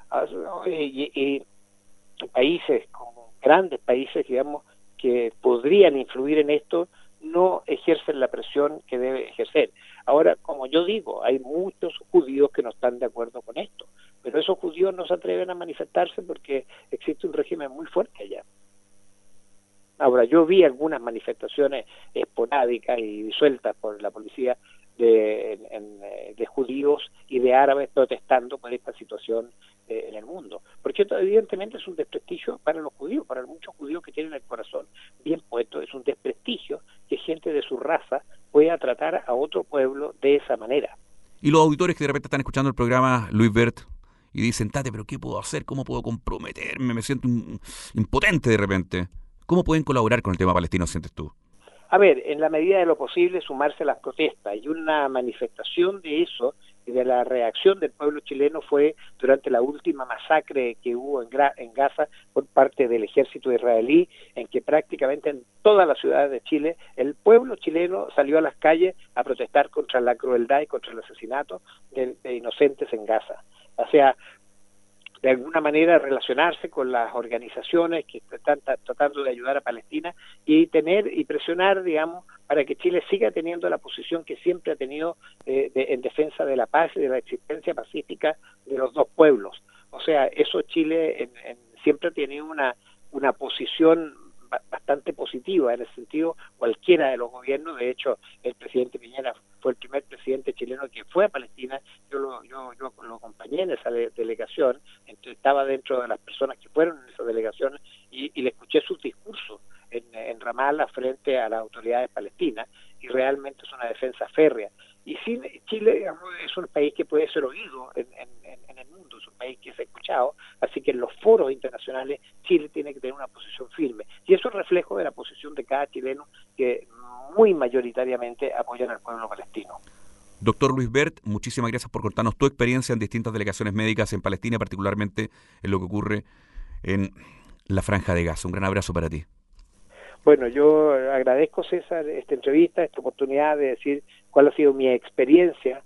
Y países como grandes países, digamos, que podrían influir en esto, no ejercen la presión que debe ejercer. Ahora, como yo digo, hay muchos judíos que no están de acuerdo con esto, pero esos judíos no se atreven a manifestarse porque existe un régimen muy fuerte allá. Ahora, yo vi algunas manifestaciones esporádicas y disueltas por la policía de judíos y de árabes protestando por esta situación en el mundo. Porque esto evidentemente es un desprestigio para los judíos, para muchos judíos que tienen el corazón bien puesto. Es un desprestigio que gente de su raza pueda tratar a otro pueblo de esa manera. Y los auditores que de repente están escuchando el programa, Luis Bert, y dicen, Tate, ¿pero qué puedo hacer? ¿Cómo puedo comprometerme? Me siento impotente de repente. ¿Cómo pueden colaborar con el tema palestino, sientes tú? A ver, en la medida de lo posible, sumarse a las protestas. Y una manifestación de eso y de la reacción del pueblo chileno fue durante la última masacre que hubo en Gaza por parte del ejército israelí, en que prácticamente en todas las ciudades de Chile el pueblo chileno salió a las calles a protestar contra la crueldad y contra el asesinato de inocentes en Gaza. O sea, de alguna manera relacionarse con las organizaciones que están tratando de ayudar a Palestina y presionar, digamos, para que Chile siga teniendo la posición que siempre ha tenido en defensa de la paz y de la existencia pacífica de los dos pueblos. O sea, eso Chile siempre ha tenido una posición bastante positiva en ese sentido. Cualquiera de los gobiernos, de hecho el presidente Piñera fue el primer presidente chileno que fue a Palestina. Yo lo acompañé en esa delegación, entonces estaba dentro de las personas que fueron en esa delegación y le escuché sus discursos en Ramallah frente a las autoridades palestinas, y realmente es una defensa férrea. Y sí, Chile, digamos, es un país que puede ser oído en el mundo, es un país que es escuchado, así que en los foros internacionales Chile tiene que tener una posición firme. Y eso es reflejo de la posición de cada chileno que muy mayoritariamente apoyan al pueblo palestino. Doctor Luis Bert, muchísimas gracias por contarnos tu experiencia en distintas delegaciones médicas en Palestina, particularmente en lo que ocurre en la Franja de Gaza. Un gran abrazo para ti. Bueno, yo agradezco, César, esta entrevista, esta oportunidad de decir cuál ha sido mi experiencia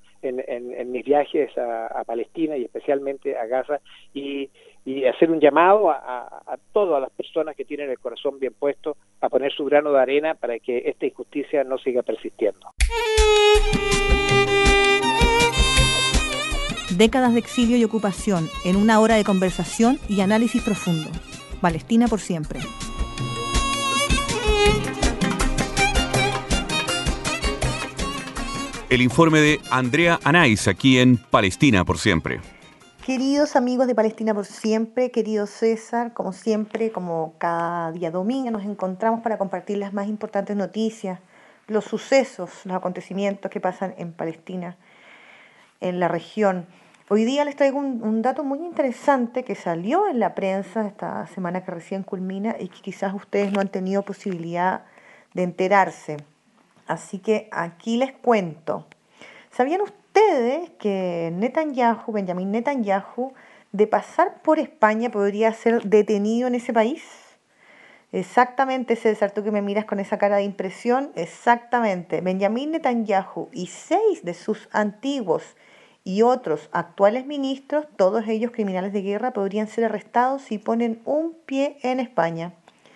en mis viajes a Palestina y especialmente a Gaza, y hacer un llamado a todas las personas que tienen el corazón bien puesto a poner su grano de arena para que esta injusticia no siga persistiendo. Décadas de exilio y ocupación en una hora de conversación y análisis profundo. Palestina por siempre. El informe de Andrea Anais, aquí en Palestina por siempre. Queridos amigos de Palestina por siempre, querido César, como siempre, como cada día domingo, nos encontramos para compartir las más importantes noticias, los sucesos, los acontecimientos que pasan en Palestina, en la región. Hoy día les traigo un dato muy interesante que salió en la prensa esta semana que recién culmina y que quizás ustedes no han tenido posibilidad de enterarse. Así que aquí les cuento. ¿Sabían ustedes que Benjamín Netanyahu, de pasar por España, podría ser detenido en ese país? Exactamente, César, tú que me miras con esa cara de impresión, exactamente. Benjamín Netanyahu y 6 de sus antiguos y otros actuales ministros, todos ellos criminales de guerra, podrían ser arrestados si ponen un pie en España.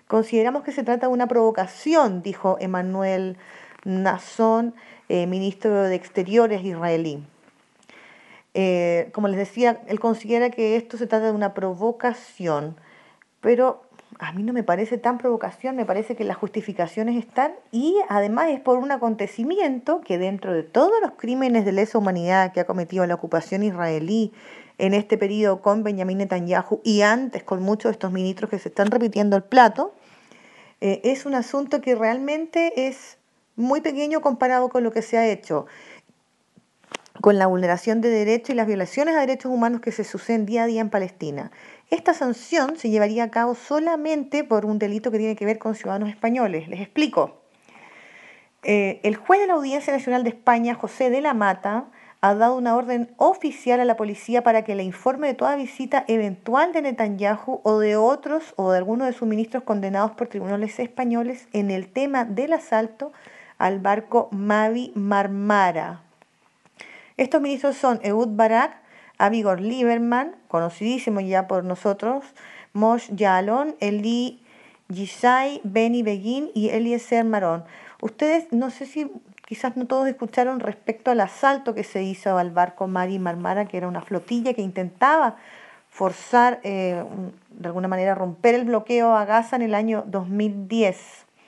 Consideramos que se trata de una provocación, dijo Emmanuel Nazon, ministro de Exteriores israelí. Como les decía, él considera que esto se trata de una provocación, pero a mí no me parece tan provocación, me parece que las justificaciones están y además es por un acontecimiento que dentro de todos los crímenes de lesa humanidad que ha cometido la ocupación israelí en este periodo con Benjamín Netanyahu y antes con muchos de estos ministros que se están repitiendo el plato, es un asunto que realmente es muy pequeño comparado con lo que se ha hecho, con la vulneración de derechos y las violaciones a derechos humanos que se suceden día a día en Palestina. Esta sanción se llevaría a cabo solamente por un delito que tiene que ver con ciudadanos españoles. Les explico. El juez de la Audiencia Nacional de España, José de la Mata, ha dado una orden oficial a la policía para que le informe de toda visita eventual de Netanyahu o de otros o de algunos de sus ministros condenados por tribunales españoles en el tema del asalto al barco Mavi Marmara. Estos ministros son Ehud Barak, Avigdor Lieberman, conocidísimo ya por nosotros, Moshe Yaalon, Eli Yishai, Benny Begin y Eliezer Marón. Ustedes, no sé si quizás no todos escucharon respecto al asalto que se hizo al barco Mavi Marmara, que era una flotilla que intentaba forzar, de alguna manera romper el bloqueo a Gaza en el año 2010.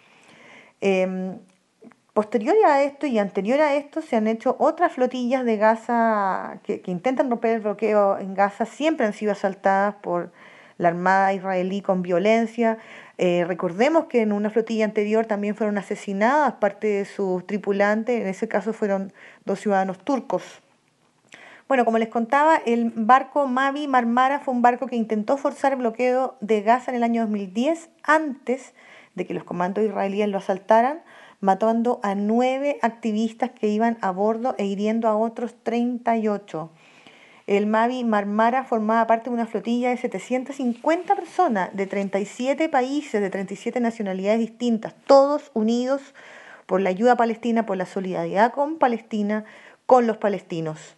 Posterior a esto y anterior a esto se han hecho otras flotillas de Gaza que intentan romper el bloqueo en Gaza, siempre han sido asaltadas por la Armada israelí con violencia. Recordemos que en una flotilla anterior también fueron asesinadas parte de sus tripulantes, en ese caso fueron 2 ciudadanos turcos. Bueno, como les contaba, el barco Mavi Marmara fue un barco que intentó forzar el bloqueo de Gaza en el año 2010, antes de que los comandos israelíes lo asaltaran, matando a 9 activistas que iban a bordo e hiriendo a otros 38. El Mavi Marmara formaba parte de una flotilla de 750 personas de 37 países, de 37 nacionalidades distintas, todos unidos por la ayuda palestina, por la solidaridad con Palestina, con los palestinos.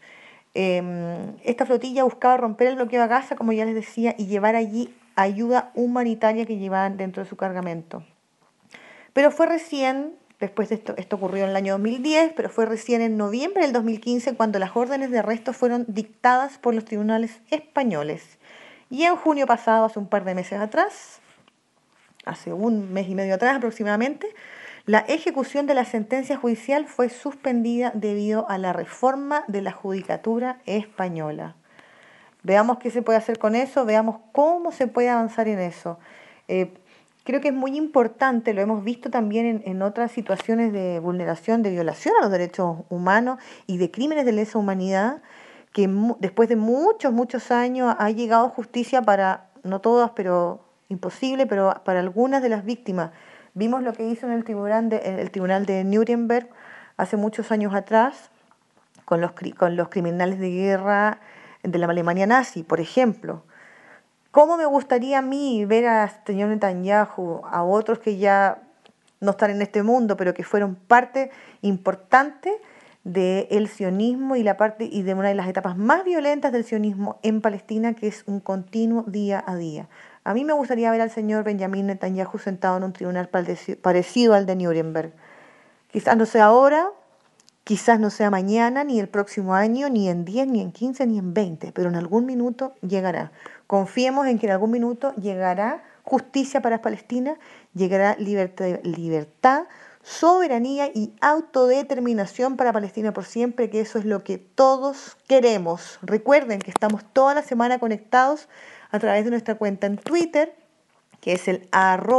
Esta flotilla buscaba romper el bloqueo a Gaza, como ya les decía, y llevar allí ayuda humanitaria que llevaban dentro de su cargamento. Pero fue recién, después de esto ocurrió en el año 2010, pero fue recién en noviembre del 2015 cuando las órdenes de arresto fueron dictadas por los tribunales españoles. Y en junio pasado, hace un par de meses atrás, hace un mes y medio atrás aproximadamente, la ejecución de la sentencia judicial fue suspendida debido a la reforma de la judicatura española. Veamos qué se puede hacer con eso, veamos cómo se puede avanzar en eso. Creo que es muy importante, lo hemos visto también en otras situaciones de vulneración, de violación a los derechos humanos y de crímenes de lesa humanidad, que después de muchos años ha llegado justicia para, no todas, pero imposible, pero para algunas de las víctimas. Vimos lo que hizo en el tribunal de Nuremberg hace muchos años atrás con los criminales de guerra de la Alemania nazi, por ejemplo. ¿Cómo me gustaría a mí ver a señor Netanyahu, a otros que ya no están en este mundo, pero que fueron parte importante del sionismo y de una de las etapas más violentas del sionismo en Palestina, que es un continuo día a día? A mí me gustaría ver al señor Benjamín Netanyahu sentado en un tribunal parecido al de Nuremberg. Quizás no sea ahora, quizás no sea mañana, ni el próximo año, ni en 10, ni en 15, ni en 20, pero en algún minuto llegará. Confiemos en que en algún minuto llegará justicia para Palestina, llegará libertad, soberanía y autodeterminación para Palestina por siempre, que eso es lo que todos queremos. Recuerden que estamos toda la semana conectados a través de nuestra cuenta en Twitter, que es el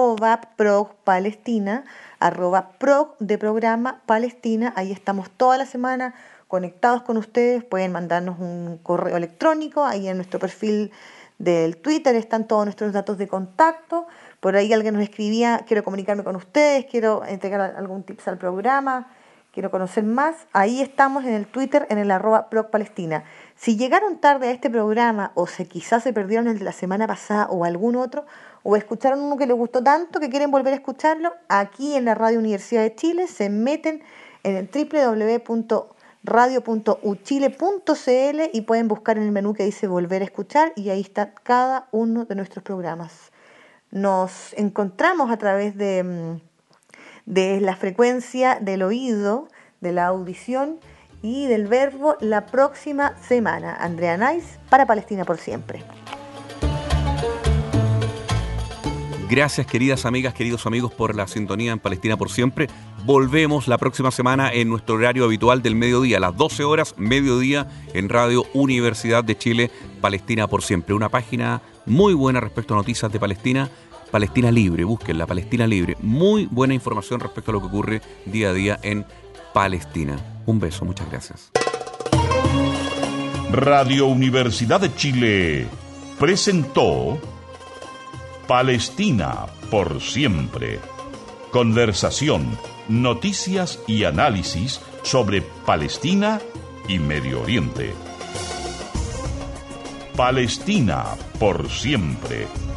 @ProgPalestina, @prog de programa Palestina. Ahí estamos toda la semana conectados con ustedes. Pueden mandarnos un correo electrónico. Ahí en nuestro perfil del Twitter están todos nuestros datos de contacto. Por ahí alguien nos escribía: quiero comunicarme con ustedes, quiero entregar algún tips al programa, quiero conocer más. Ahí estamos en el Twitter, en el @ProgPalestina. Si llegaron tarde a este programa o quizás se perdieron el de la semana pasada o algún otro, o escucharon uno que les gustó tanto que quieren volver a escucharlo, aquí en la Radio Universidad de Chile se meten en el www.radio.uchile.cl y pueden buscar en el menú que dice volver a escuchar y ahí está cada uno de nuestros programas. Nos encontramos a través de la frecuencia del oído, de la audición y del verbo la próxima semana. Andrea Nais para Palestina por Siempre. Gracias, queridas amigas, queridos amigos, por la sintonía en Palestina por Siempre. Volvemos la próxima semana en nuestro horario habitual del mediodía, a las 12 horas, mediodía, en Radio Universidad de Chile, Palestina por Siempre. Una página muy buena respecto a noticias de Palestina, Palestina Libre, búsquenla, Palestina Libre. Muy buena información respecto a lo que ocurre día a día en Palestina. Un beso, muchas gracias. Radio Universidad de Chile presentó Palestina por Siempre. Conversación, noticias y análisis sobre Palestina y Medio Oriente. Palestina por Siempre.